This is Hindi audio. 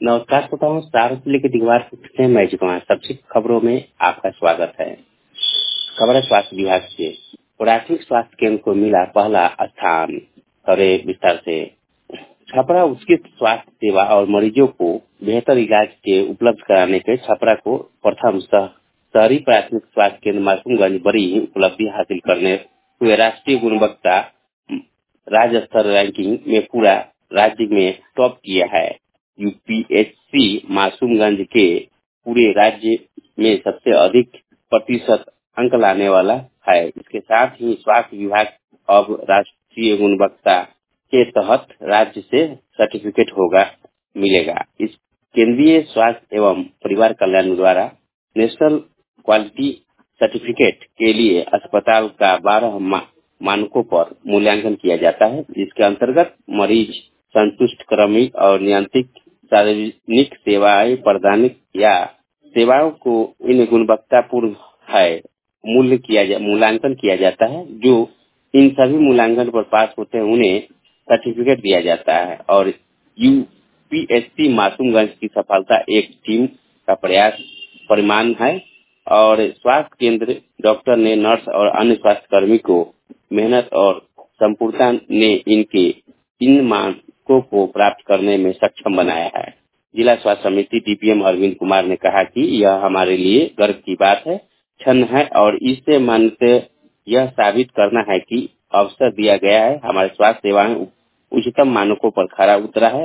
नमस्कार श्रोताओं, सारस जिले के दीवार से मैं जितवान सबसे खबरों में आपका स्वागत है। खबर है स्वास्थ्य विभाग से। प्राथमिक स्वास्थ्य केंद्र को मिला पहला स्थान। खबरें विस्तार से। छपरा उत्कृष्ट स्वास्थ्य सेवा और मरीजों को बेहतर इलाज के उपलब्ध कराने के छपरा को प्रथम शहरी प्राथमिक स्वास्थ्य केंद्र मासूमगंज बड़ी उपलब्धि हासिल करने हुए राष्ट्रीय गुणवत्ता राज्य स्तर रैंकिंग में पूरा राज्य में टॉप किया है। यूपीएससी मासूमगंज के पूरे राज्य में सबसे अधिक प्रतिशत अंक लाने वाला है। इसके साथ ही स्वास्थ्य विभाग अब राष्ट्रीय गुणवत्ता के तहत राज्य से सर्टिफिकेट मिलेगा। इस केंद्रीय स्वास्थ्य एवं परिवार कल्याण द्वारा नेशनल क्वालिटी सर्टिफिकेट के लिए अस्पताल का 12 मानकों पर मूल्यांकन किया जाता है, जिसके अंतर्गत मरीज संतुष्ट, क्रमिक और नियंत्रित सार्वजनिक सेवाएं प्रदान या सेवाओं को इन गुणवत्तापूर्ण है मूल्यांकन किया जाता है। जो इन सभी मूल्यांकन पर पास होते हैं उन्हें सर्टिफिकेट दिया जाता है। और यूपीएससी मासूमगंज की सफलता एक टीम का परिमाण है और स्वास्थ्य केंद्र डॉक्टर ने नर्स और अन्य स्वास्थ्य कर्मी को मेहनत और संपूर्णता ने इनके इन मानकों को प्राप्त करने में सक्षम बनाया है। जिला स्वास्थ्य समिति डीपीएम अरविंद कुमार ने कहा कि यह हमारे लिए गर्व की बात है, क्षण है और इससे मानते यह साबित करना है कि अवसर दिया गया है। हमारे स्वास्थ्य सेवाएं उच्चतम मानकों पर खरा उतरा है